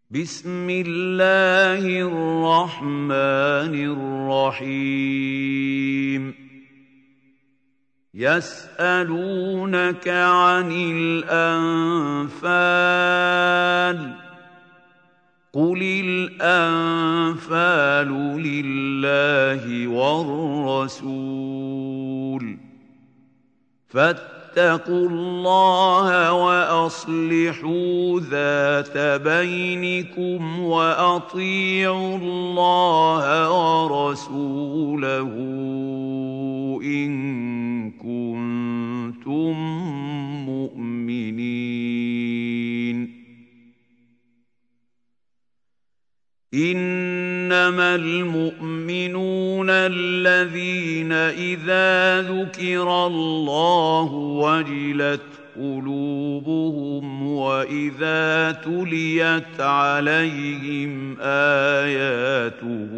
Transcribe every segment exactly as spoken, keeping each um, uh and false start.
بسم الله الرحمن الرحيم يسألونك عن الأنفال قل الأنفال لله والرسول فاتقوا الله وأصلحوا ذات بينكم وأطيعوا الله ورسوله إن كنتم مؤمنين إنما المؤمنون الذين إذا ذكر الله وجلت قلوبهم وإذا تليت عليهم آياته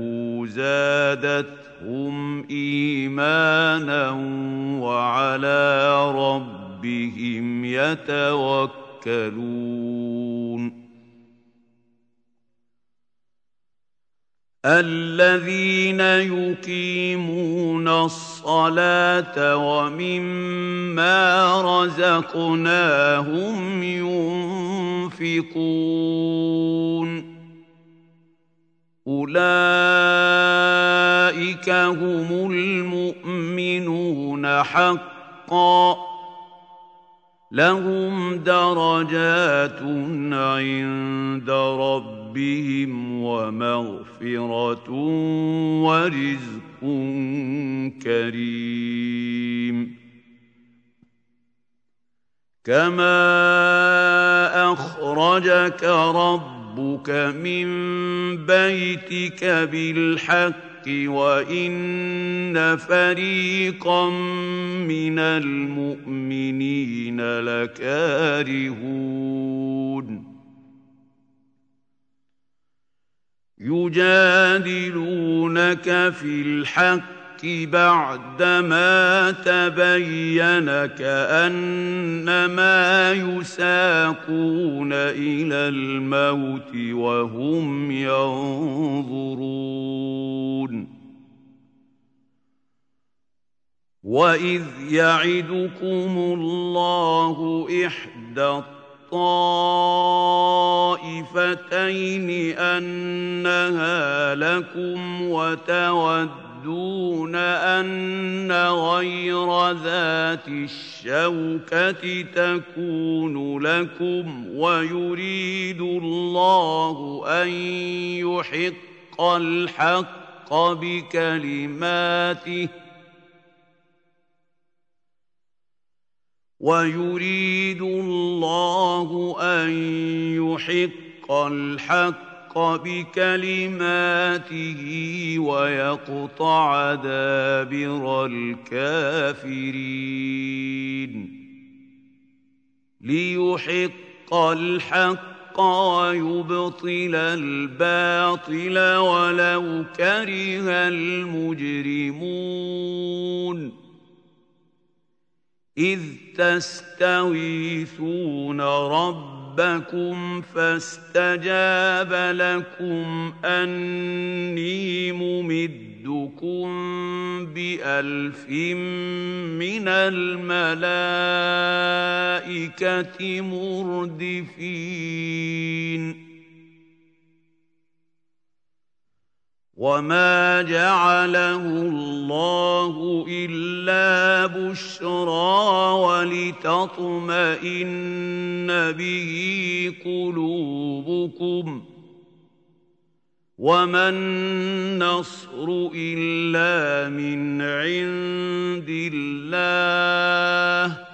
زادتهم إيمانا وعلى ربهم يتوكلون الذين يقيمون الصلاة ومما رزقناهم ينفقون أولئك هم المؤمنون حقا لهم درجات عند ربهم ومغفرة ورزق كريم كما أخرجك ربك من بيتك بالحق وإن فريقا من المؤمنين لكارهون يجادلونك في الحق بعدما تبين كأنما يساقون إلى الموت وهم ينظرون وإذ يعدكم الله إحدى الطائفتين أنها لكم وتودون أن غير ذات الشوكة تكون لكم ويريد الله أن يحق الحق بكلماته ويريد الله أن يحق الحق بكلماته ويقطع دابر الكافرين ليحق الحق ويبطل الباطل ولو كره المجرمون إذ تستغيثون ربكم فاستجاب لكم أني ممدكم بألف من الملائكة مردفين وما جعله الله إلا بشرى ولتطمئن به قلوبكم وما النصر إلا من عند الله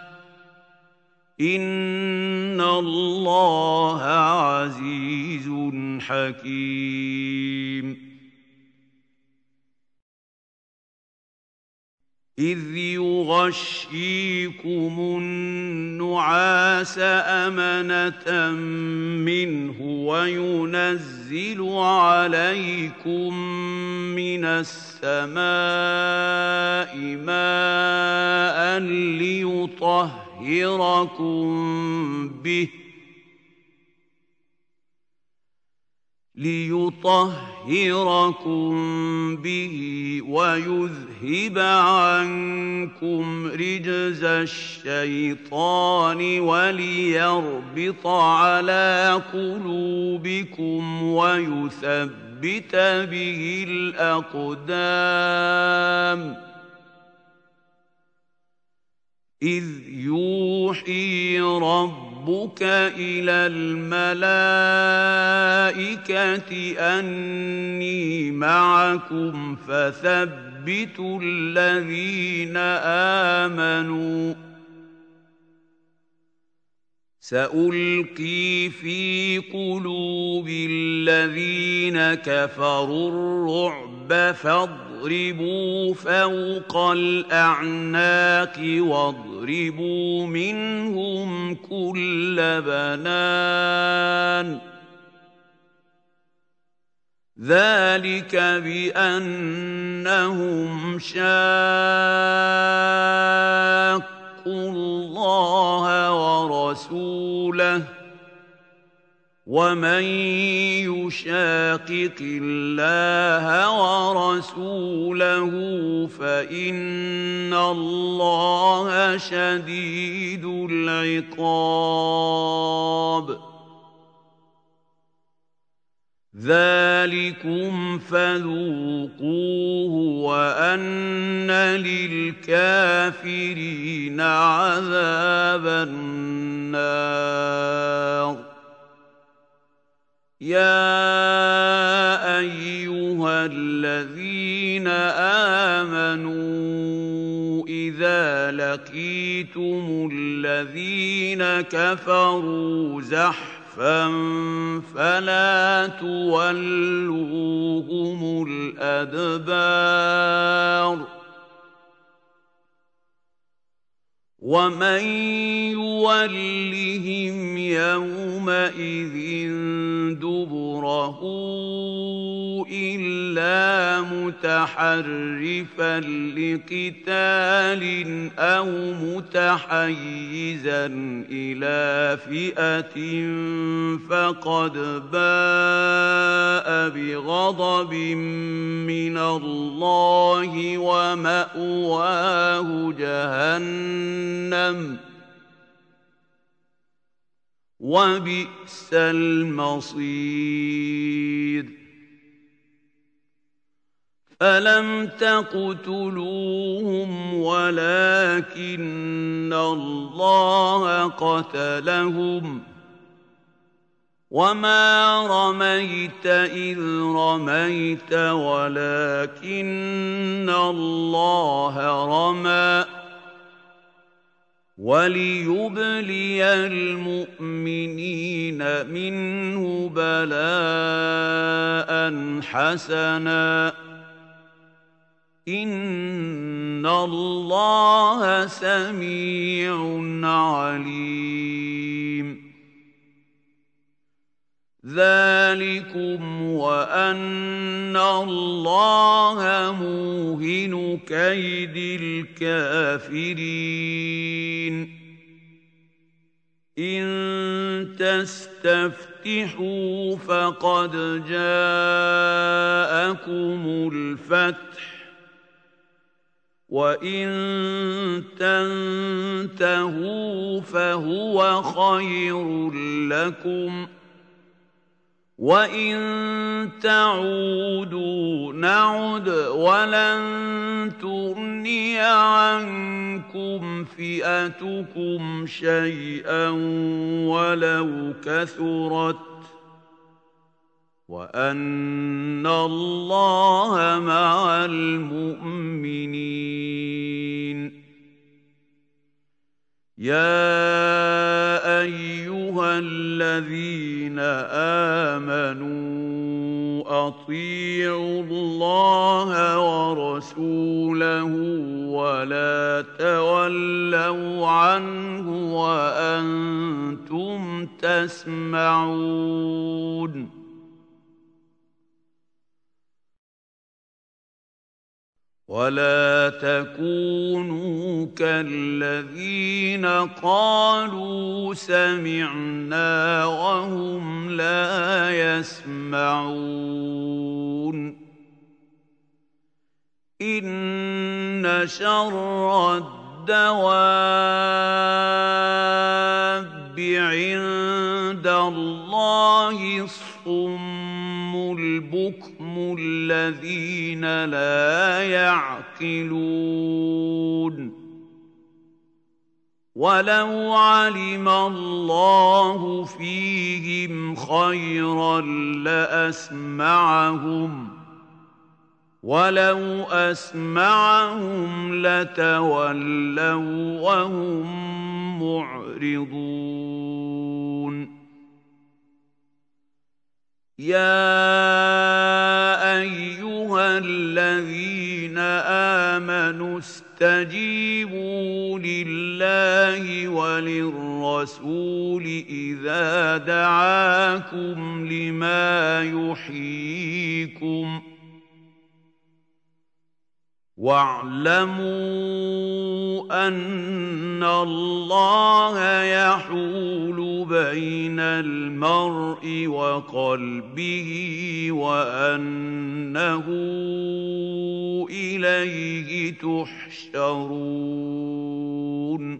إن الله عزيز حكيم إذ يغشيكم النعاس أمنة منه وينزل عليكم من السماء ماء ليطهركم به ليطهركم به ويذهب عنكم رجز الشيطان وليربط على قلوبكم ويثبت به الأقدام إذ يوحي ربك إلى الملائكة أني معكم فثبتوا الذين آمنوا سألقي في قلوب الذين كفروا الرعب فاضربوا فوق الأعناق واضربوا منهم كل بنان ذلك بأنهم شاقوا الله ورسوله ومن يشاقق الله ورسوله فإن الله شديد العقاب ذلكم فذوقوه وأن للكافرين عذاب النار يا أيها الذين آمنوا إذا لقيتم الذين كفروا زحفا فلا تولوهم الأدبار ومن يولهم يومئذ دبره إلا متحرفا لقتال أو متحيزا إلى فئة فقد باء بغضب من الله ومأواه جهنم وبئس المصير فلم تقتلوهم ولكن الله قتلهم وما رميت إذ رميت ولكن الله رمى وليبلي المؤمنين منه بلاء حسنا إن الله سميع عليم ذلكم وأن الله موهن كيد الكافرين إن تستفتحوا فقد جاءكم الفتح وإن تنتهوا فهو خير لكم وإن تعودوا نعد ولن تغني عنكم فئتكم شيئا ولو كثرت وأن الله مع المؤمنين يا أيها الذين آمنوا أطيعوا الله ورسوله ولا تولوا عنه وأنتم تسمعون ولا تكونوا كالذين قالوا سمعنا وهم لا يسمعون إن شر الدواب عند الله الصم البكم الذين لا يعقلون ولو علم الله فيهم خيرا لأسمعهم ولو أسمعهم لتولوا وهم معرضون يا أيها الذين آمنوا استجيبوا لله وللرسول إذا دعاكم لما يحييكم واعلموا أن الله يحول بين المرء وقلبه وأنه إليه تحشرون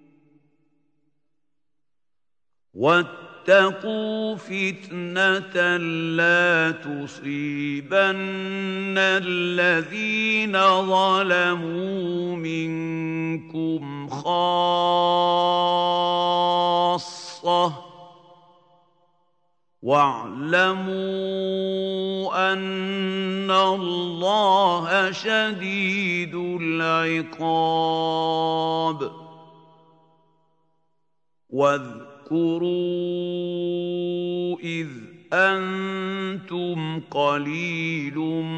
واتقوا فتنة لا تصيبن الذين ظلموا منكم خاصة واعلموا أن الله شديد العقاب واذكروا إذ أنتم قليل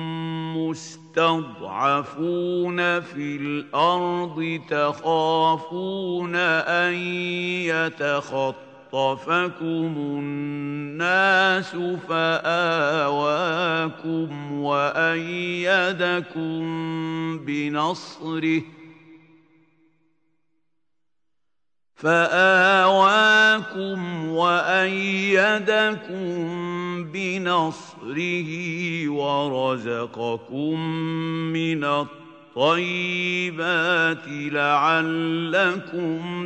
مستضعفون في الأرض تخافون أن يتخطفكم الناس فآواكم وأيدكم بنصره فآواكم وأيدكم بنصره ورزقكم من الطيبات لعلكم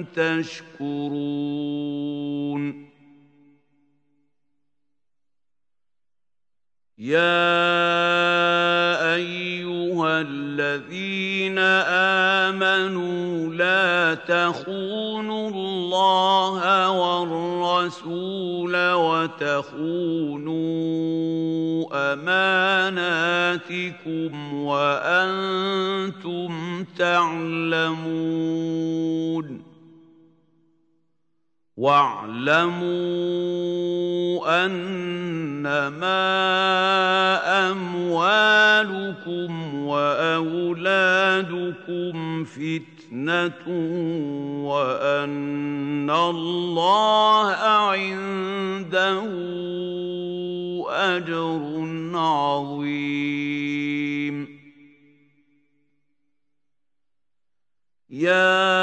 تشكرون يا أيها الذين آمنوا لا تخونوا الله والرسول وتخونوا أماناتكم وأنتم تعلمون واعلموا أنما أموالكم وأولادكم فتنة وأن الله عنده أجر عظيم يا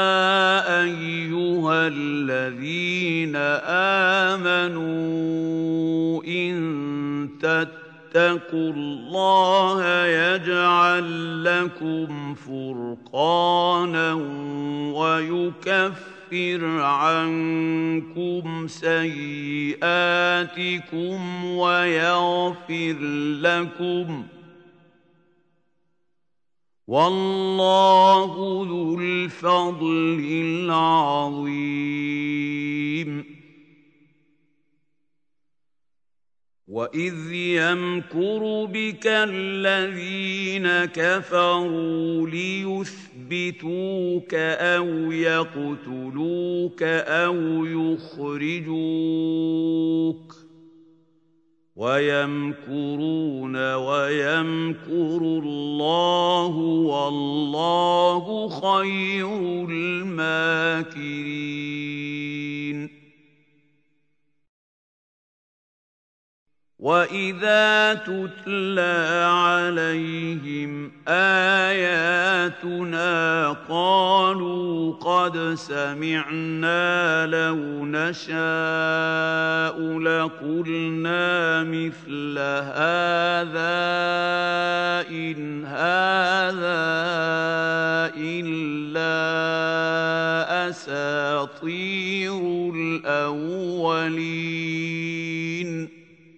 أيها الذين آمنوا إن تتقوا الله يجعل لكم فرقانا ويكفر عنكم سيئاتكم ويغفر لكم والله ذو الفضل العظيم وإذ يمكر بك الذين كفروا ليثبتوك أو يقتلوك أو يخرجوك ويمكرون ويمكر الله والله خير الماكرين وَإِذَا تُتْلَىٰ عَلَيْهِمْ آيَاتُنَا قَالُوا قَدْ سَمِعْنَا لَوْ نَشَاءُ لَقُلْنَا مِثْلَ هَٰذَا إِنْ هَٰذَا إِلَّا أَسَاطِيرُ الْأَوَّلِينَ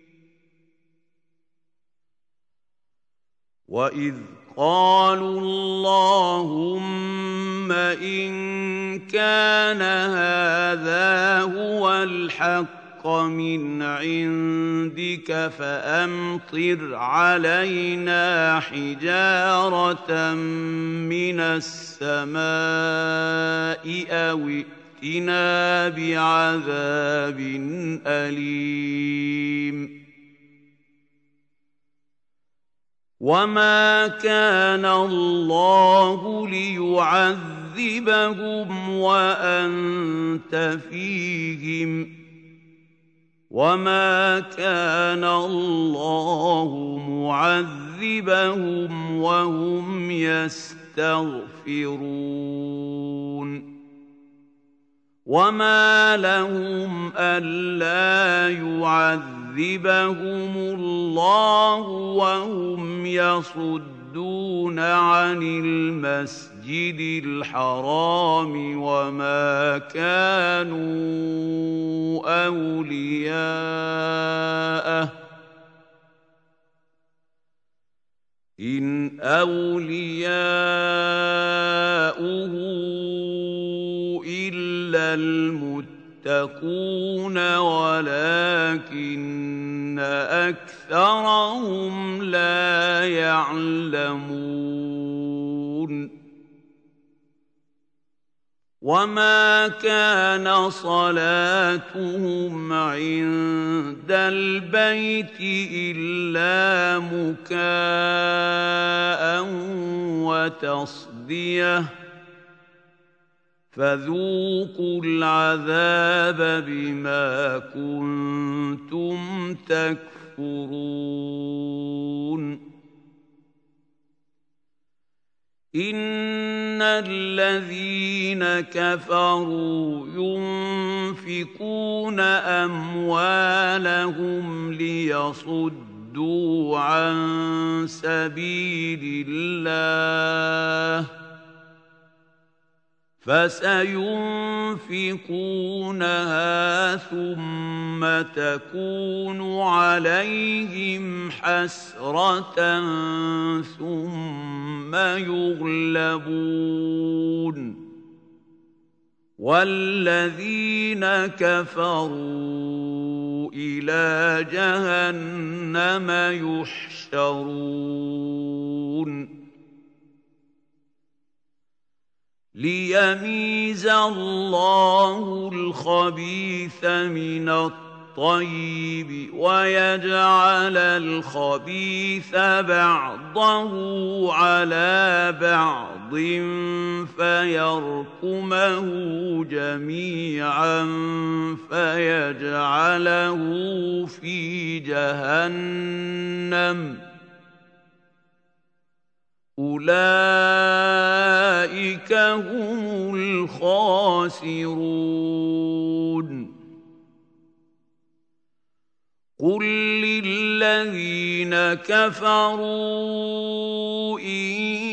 وَإِذْ قَالُوا اللَّهُمَّ إِن كَانَ هَٰذَا هُوَ الْحَقَّ مِنْ عِندِكَ فَأَمْطِرْ عَلَيْنَا حِجَارَةً مِّنَ السَّمَاءِ أَوِ ائْتِنَا بِعَذَابٍ أَلِيمٍ وَمَا كَانَ اللَّهُ لِيُعَذِّبَهُمْ وَأَنتَ فِيهِمْ ۚ وَمَا كَانَ اللَّهُ مُعَذِّبَهُمْ وَهُمْ يَسْتَغْفِرُونَ وَمَا لَهُمْ أَلَّا يُعَذِّبَهُمُ اللَّهُ وَهُمْ يَصُدُّونَ عَنِ الْمَسْجِدِ الْحَرَامِ وَمَا كَانُوا أَوْلِيَاءَهُ ۚ إِنْ أَوْلِيَاؤُهُ إِلَّا الْمُتَّقُونَ وَلَٰكِنَّ أَكْثَرَهُمْ لَا يَعْلَمُونَ وَمَا كَانَ صَلَاتُهُمْ عِندَ الْبَيْتِ إِلَّا مُكَاءً وَتَصْدِيَةً فَذُوقُوا الْعَذَابَ بِمَا كُنتُمْ تَكْفُرُونَ إِنَّ الَّذِينَ كَفَرُوا يُنفِقُونَ أَمْوَالَهُمْ لِيَصُدُّوا عَن سَبِيلِ اللَّهِ فَسَيُنفِقُونَهَا ثُمَّ تَكُونُ عَلَيْهِمْ حَسْرَةً ثُمَّ يُغْلَبُونَ وَالَّذِينَ كَفَرُوا إِلَىٰ جَهَنَّمَ يُحْشَرُونَ لِيَمِيزَ اللَّهُ الْخَبِيثَ مِنَ الطَّيِّبِ وَيَجْعَلَ الْخَبِيثَ بَعْضَهُ عَلَىٰ بَعْضٍ فَيَرْكُمَهُ جَمِيعًا فَيَجْعَلَهُ فِي جَهَنَّمَ ۚ أُولَٰئِكَ هُمُ الْخَاسِرُونَ قُل لِّلَّذِينَ كَفَرُوا إِن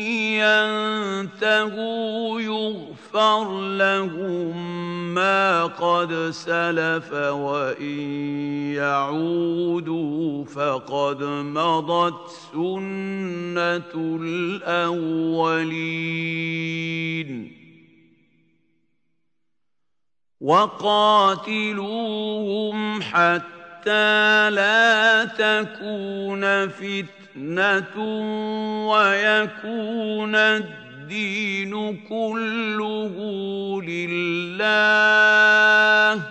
يَنتَهُوا يُغْفَرْ لَهُم مَّا قَدْ سَلَفَ وَإِن يَعُودُوا فَقَدْ مَضَتْ سُنَّةُ الْأَوَّلِينَ وَقَاتِلُوهُمْ حَتَّىٰ لَا تَكُونَ فِتْنَةٌ وَيَكُونَ الدِّينُ كُلُّهُ لِلَّهِ ۖ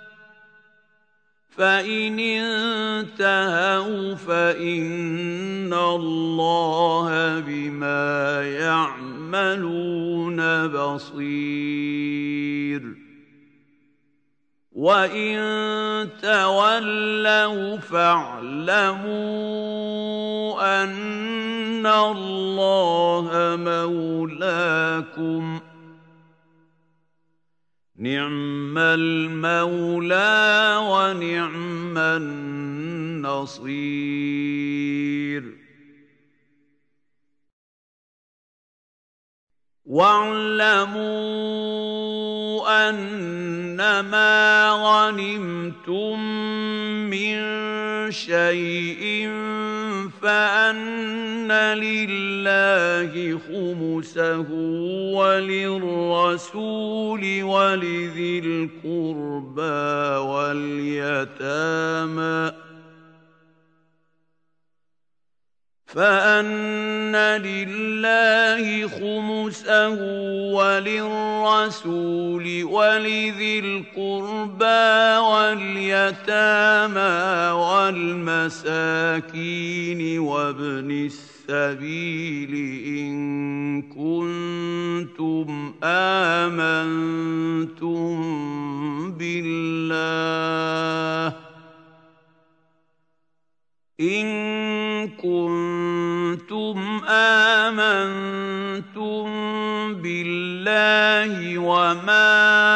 فَإِنِ انتَهَوْا فَإِنَّ اللَّهَ بِمَا يَعْمَلُونَ بَصِيرٌ وَإِن تَوَلَّوْا فَاعْلَمُوا أَنَّ اللَّهَ مَوْلَاكُمْ ۚ نِعْمَ الْمَوْلَىٰ وَنِعْمَ النَّصِيرُ. وَاعْلَمُوا أَنَّمَا غَنِمْتُم مِّن شَيْءٍ فَأَنَّ لِلَّهِ خُمُسَهُ وَلِلرَّسُولِ وَلِذِي الْقُرْبَىٰ وَالْيَتَامَىٰ فَأَنَّ لِلَّهِ خُمُسَهُ وَلِلرَّسُولِ وَلِذِي الْقُرْبَىٰ وَالْيَتَامَىٰ وَالْمَسَاكِينِ وَابْنِ السَّبِيلِ إِن كُنتُمْ آمَنتُم بِاللَّهِ إِن كُنتُمْ آمَنتُم بِاللَّهِ وَمَا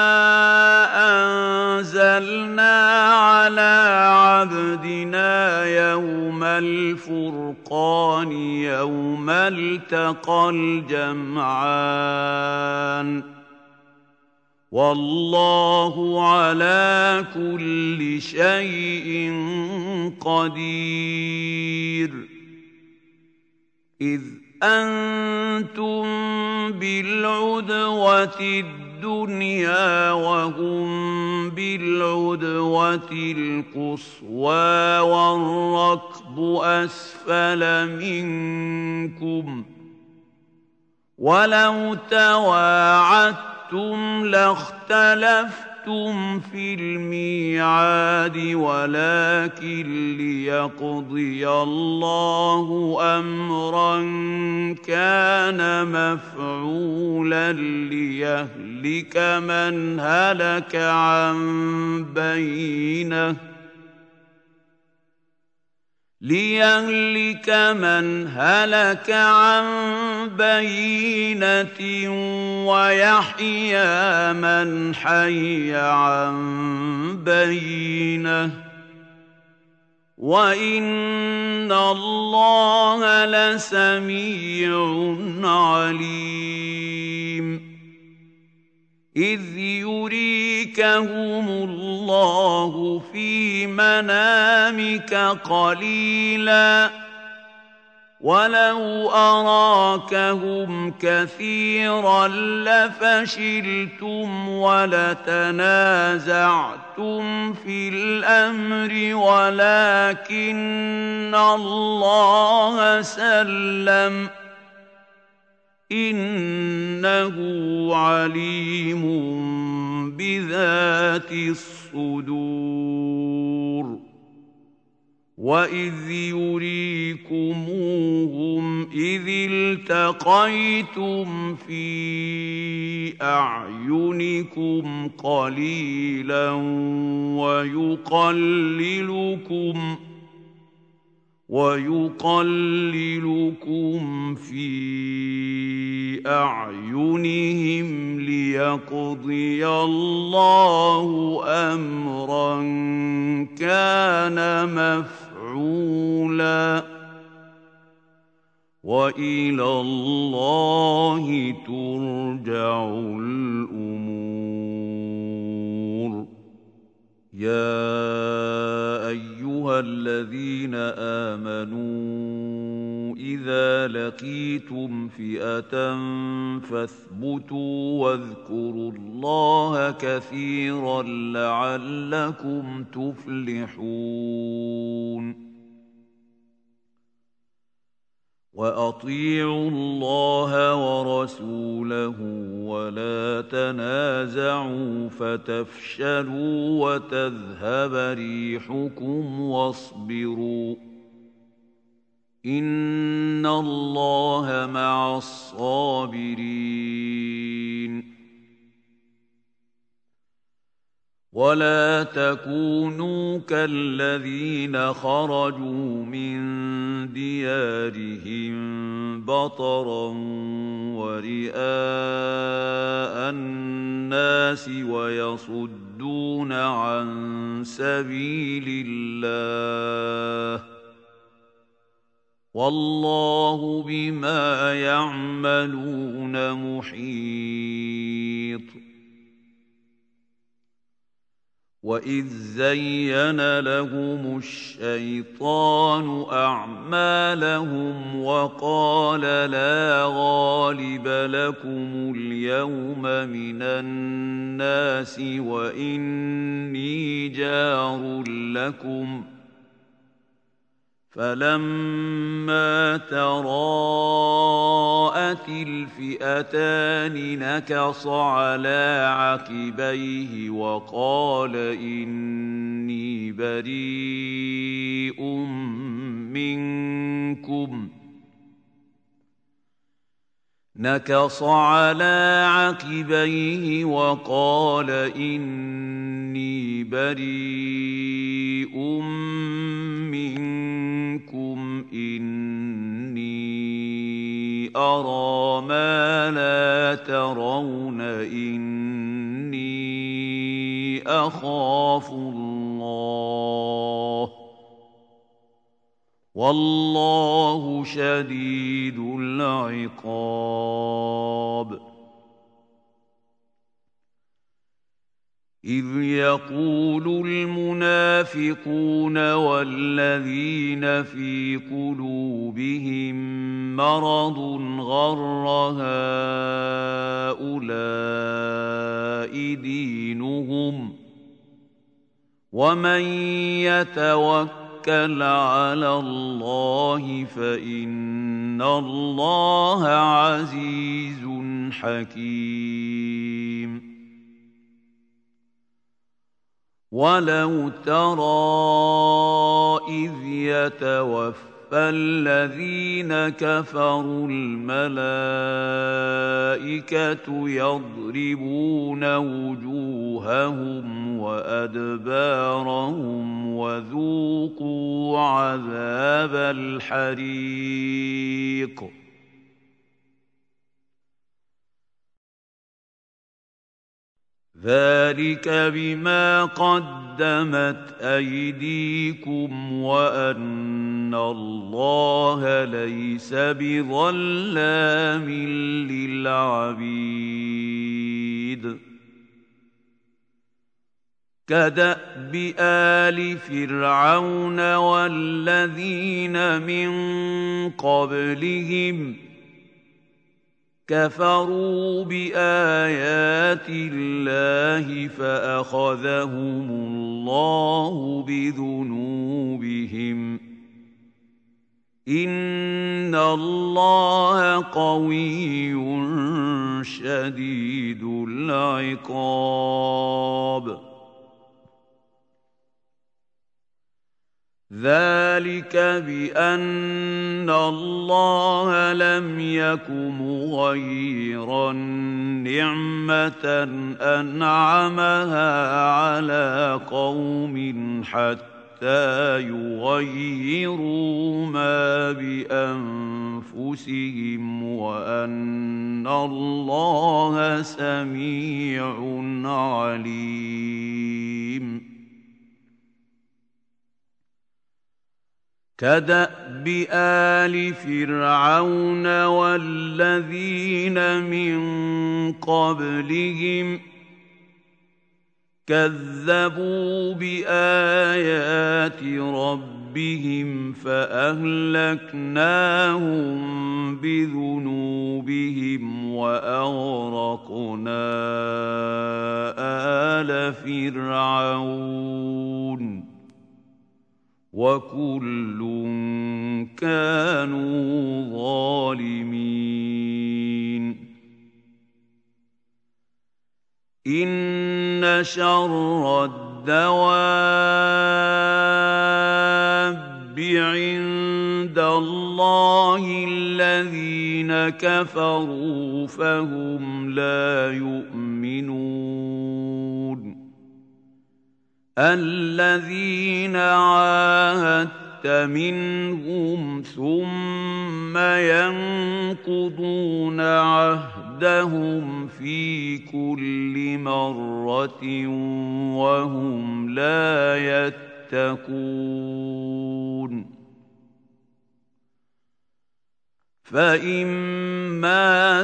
أَنزَلْنَا عَلَىٰ عَبْدِنَا يَوْمَ الْفُرْقَانِ يَوْمَ الْتَقَى الْجَمْعَانِ ۗ وَاللَّهُ عَلَىٰ كُلِّ شَيْءٍ قَدِيرٌ. إِذْ أَنتُم بِالْعُدْوَةِ الدُّنْيَا وَهُم بِالْعُدْوَةِ الْقُصْوَىٰ وَالرَّكْبُ أَسْفَلَ مِنكُمْ ۚ وَلَوْ تَوَاعَدتُّمْ لَاخْتَلَفْتُمْ فِي الْمِيعَادِ وَلَٰكِن لِّيَقْضِيَ اللَّهُ أَمْرًا كَانَ مَفْعُولًا لِّيَهْلِكَ مَنْ هَلَكَ عَن بَيِّنَةٍ لِيَهْلِكَ مَنْ هَلَكَ عَن بَيِّنَةٍ وَيَحْيَىٰ مَنْ حَيَّ عَن بَيِّنَةٍ ۗ وَإِنَّ اللَّهَ لَسَمِيعٌ عَلِيمٌ. إِذْ يُرِيكَهُمُ اللَّهُ فِي مَنَامِكَ قَلِيلًا وَلَوْ أَرَاكَهُمْ كَثِيرًا لَّفَشِلْتُمْ وَلَتَنَازَعْتُمْ فِي الْأَمْرِ وَلَٰكِنَّ اللَّهَ سَلَّمَ ۗ إِنَّهُ عَلِيمٌ بِذَاتِ الصُّدُورِ. وَإِذْ يُرِيكُمُوهُمْ إِذِ الْتَقَيْتُمْ فِي أَعْيُنِكُمْ قَلِيلًا وَيُقَلِّلُكُمْ وَيُقَلِّلُكُمْ فِي أَعْيُنِهِمْ لِيَقْضِيَ اللَّهُ أَمْرًا كَانَ مَفْعُولًا ۗ وَإِلَى اللَّهِ تُرْجَعُ الْأُمُورُ. يَا أَيُّهَا الَّذِينَ آمَنُوا إِذَا لَقِيتُمْ فِئَةً فَاثْبُتُوا وَاذْكُرُوا اللَّهَ كَثِيرًا لَّعَلَّكُمْ تُفْلِحُونَ. وَأَطِيعُوا اللَّهَ وَرَسُولَهُ وَلَا تَنَازَعُوا فَتَفْشَلُوا وَتَذْهَبَ رِيحُكُمْ وَاصْبِرُوا ۚ إِنَّ اللَّهَ مَعَ الصَّابِرِينَ. ولا تكونوا كالذين خرجوا من ديارهم بطرا ورئاء الناس ويصدون عن سبيل الله والله بما يعملون محيط. وَإِذْ زَيَّنَ لَهُمُ الشَّيْطَانُ أَعْمَالَهُمْ وَقَالَ لَا غَالِبَ لَكُمُ الْيَوْمَ مِنَ النَّاسِ وَإِنِّي جَارٌ لَكُمْ فَلَمَّا تَرَاءَتِ الْفِئَتَانِ نَكَصَ عَلَى عَقِبَيْهِ وَقَالَ إِنِّي بَرِيءٌ مِّنكُمْ نكص على عقبيه وقال إني بريء منكم إني أرى ما لا ترون إني أخاف الله والله شديد العقاب. إذ يقول المنافقون والذين في قلوبهم مرض غر هؤلاء دينهم ومن يتوكل توكل على الله فإن الله عزيز حكيم. ولو ترى إذ يتوفى الذين كفروا الملائكة يضربون وجوههم وأدبارهم وذوقوا عذاب الحريق. ذلك بما قدمت أيديكم وأن الله ليس بظلام للعبيد. كدأب آل فرعون والذين من قبلهم كفروا بآيات الله فأخذهم الله بذنوبهم إن الله قوي شديد العقاب. ذلك بأن الله لم يك مغيرا نعمة أنعمها على قوم حتى يغيروا ما بأنفسهم وأن الله سميع عليم. كدأب آل فرعون والذين من قبلهم كذبوا بآيات ربهم فأهلكناهم بذنوبهم وأغرقنا آل فرعون وكل كانوا ظالمين. إن شر الدواب عند الله الذين كفروا فهم لا يؤمنون. الذين عاهدت منهم ثم ينقضون عهدهم في كل مرة وهم لا يتقون فإما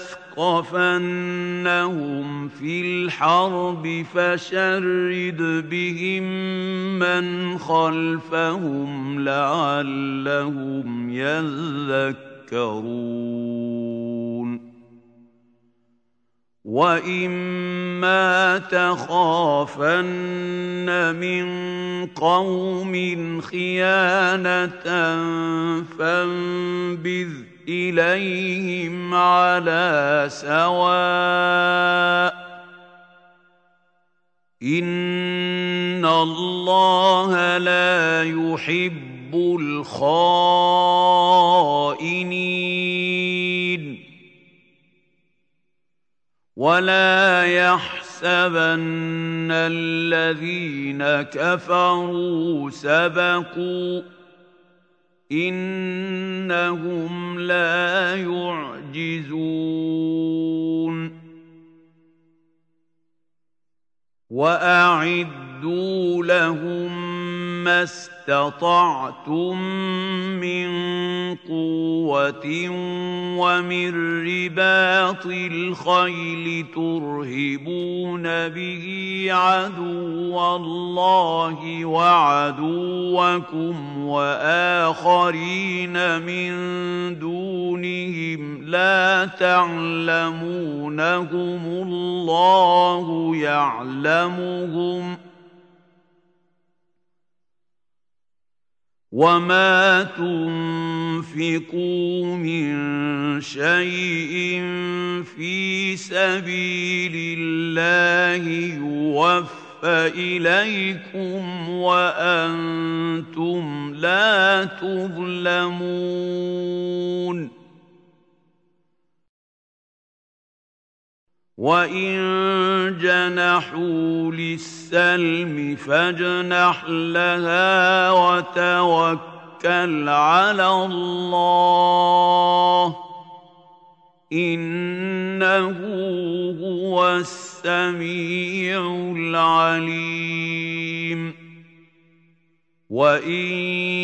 تثقفنهم في الحرب فشرد بهم من خلفهم لعلهم يذكرون وإما تخافن من قوم خيانة فانبذ إليهم على سواء إن الله لا يحب الخائنين ولا يحسبن الذين كفروا سبقوا إنهم لا يعجزون وأعدوا لهم ما استطعتم من قوة ومن رباط الخيل ترهبون به عدو الله وعدوكم وآخرين من دونهم لا تعلمونهم الله يعلمهم وما تنفقوا من شيء في سبيل الله يوفى إليكم وأنتم لا تظلمون وَإِن جَنَحُوا لِلسَّلْمِ فَاجْنَحْ لَهَا وَتَوَكَّلْ عَلَى اللَّهِ إِنَّهُ هُوَ السَّمِيعُ الْعَلِيمُ وَإِن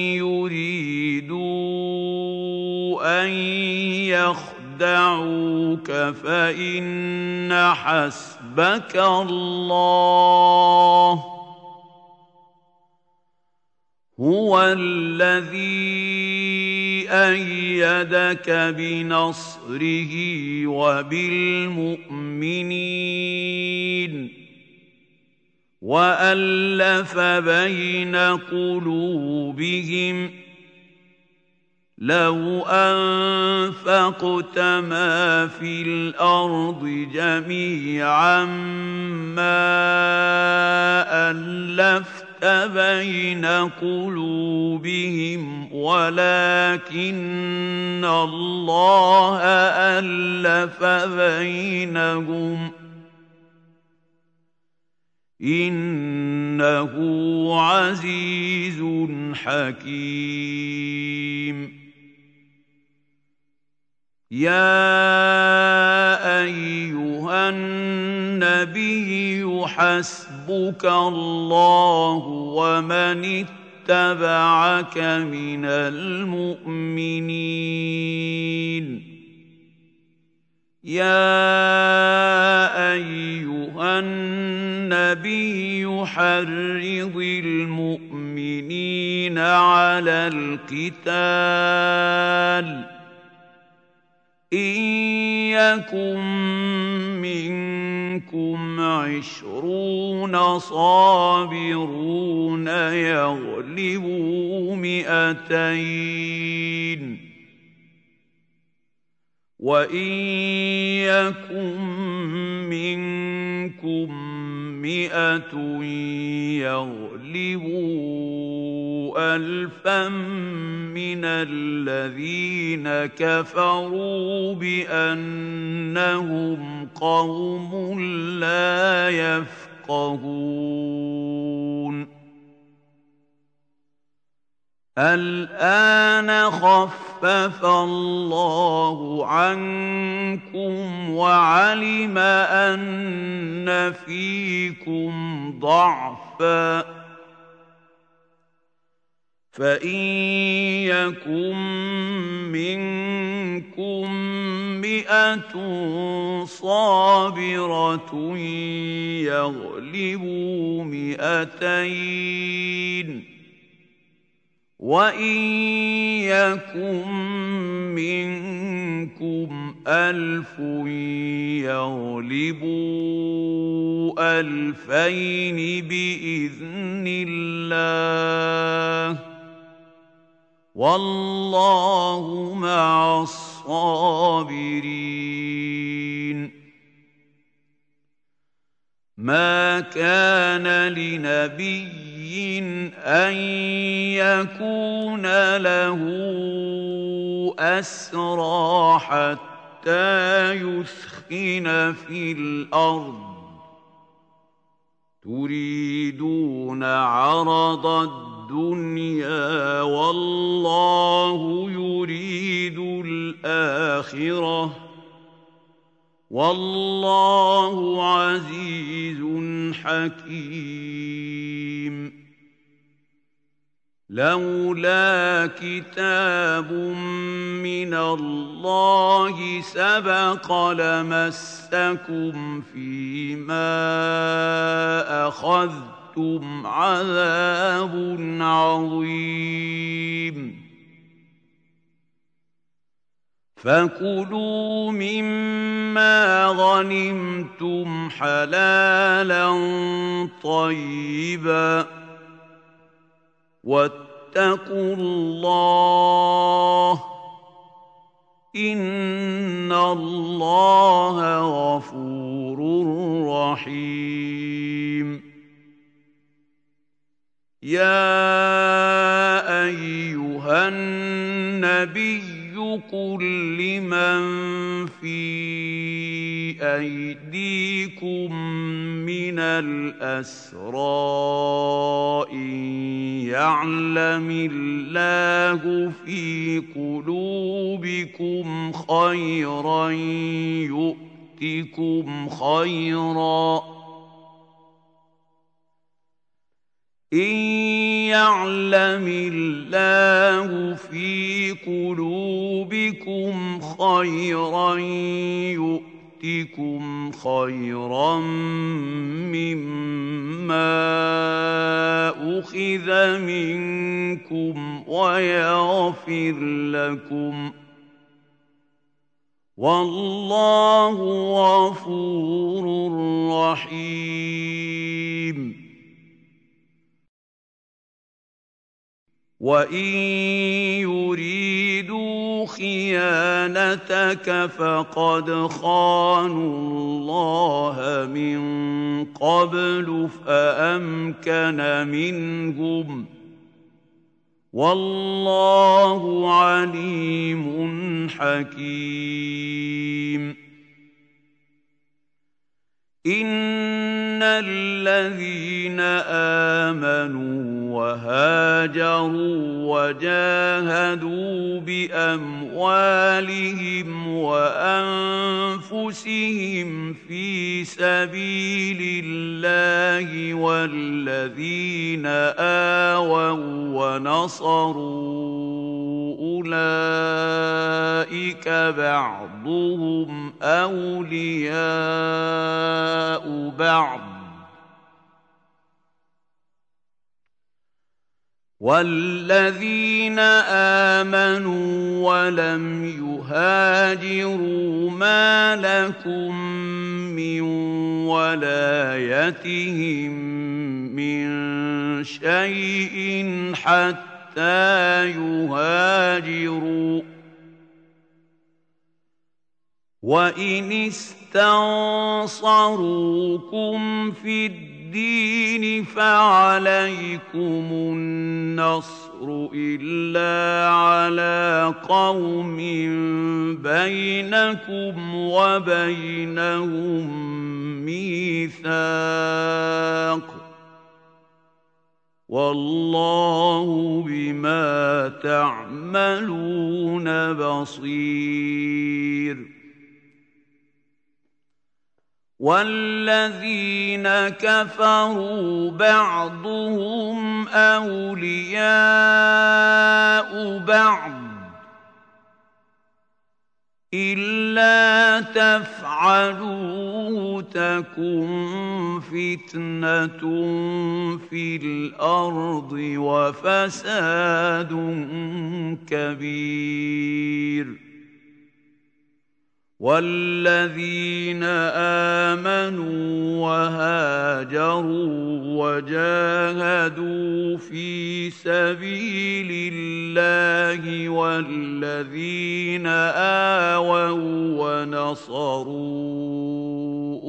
يُرِيدُوا أَن يَخْرُجُوا دعوك فإن حسبك الله هو الذي أيدك بنصره وبالمؤمنين وألف بين قلوبهم لو أنفقت ما في الأرض جميعا ما ألفت بين قلوبهم ولكن الله ألف بينهم إنه عزيز حكيم يا أيها النبي حسبك الله ومن اتبعك من المؤمنين يا أيها النبي حرض المؤمنين على القتال إن يكن منكم عشرون صابرون يغلبوا مئتين وإن يكن منكم مئة يغلبوا ألفا من الذين كفروا بأنهم قوم لا يفقهون يفقهون الآن خفف الله عنكم وعلم أن فيكم ضعفا فإن يكن منكم مئة صابرة يغلبوا مئتين وَإِن يَكُن مِّنكُمْ أَلْفٌ يَغْلِبُوا أَلْفَيْنِ بِإِذْنِ اللَّهِ وَاللَّهُ مَعَ الصَّابِرِينَ مَا كَانَ لِنَبِيٍّ أَن يَكُونَ لَهُ أَسْرَىٰ حَتَّىٰ يُثْخِنَ فِي الْأَرْضِ تُرِيدُونَ عَرَضَ الدُّنْيَا وَاللَّهُ يُرِيدُ الْآخِرَةَ وَاللَّهُ عَزِيزٌ حَكِيمٌ لولا كتاب من الله سبق لمسكم فيما أخذتم عذاب عظيم فكلوا مما غنمتم حلالا طيبا واتقوا الله إن الله غفور رحيم يا أيها النبي قل لمن في أيديكم من الأسرى إن يعلم الله في قلوبكم خيرا يؤتكم خيرا إن يعلم الله في قلوبكم خيرا يؤتكم خيرا مما أخذ منكم ويغفر لكم والله غفور رحيم وَإِن يُرِيدُوا خِيَانَتَكَ فَقَدْ خَانُوا اللَّهَ مِن قَبْلُ فَأَمْكَنَ مِنْهُمْ وَاللَّهُ عَلِيمٌ حَكِيمٌ إِنَّ الَّذِينَ آمَنُوا وهاجروا وجاهدوا بأموالهم وأنفسهم في سبيل الله والذين آووا ونصروا أولئك بعضهم أولياء بعض والذين آمنوا ولم يهاجروا ما لكم من ولايتهم من شيء حتى يهاجروا وإن استنصروكم في الدين الدين فعليكم النصر إلا على قوم بينكم وبينهم ميثاق والله بما تعملون بصير. والذين كفروا بعضهم أولياء بعض إلا تفعلوه تكن فتنة في الأرض وفساد كبير. والذين آمنوا وهاجروا وجاهدوا في سبيل الله والذين آووا ونصروا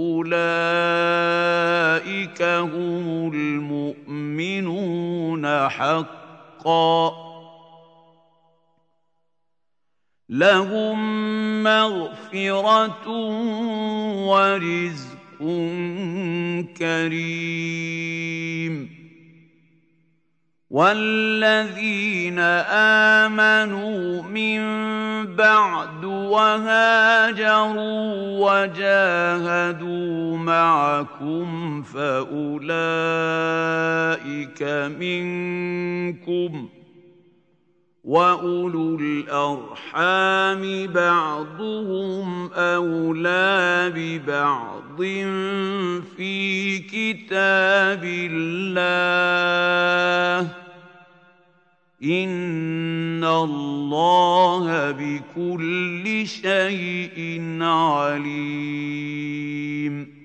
أولئك هم المؤمنون حقا لهم مغفرة ورزق كريم. والذين آمنوا من بعد وهاجروا وجاهدوا معكم فأولئك منكم وأولو الأرحام بعضهم أولى ببعض في كتاب الله إن الله بكل شيء عليم.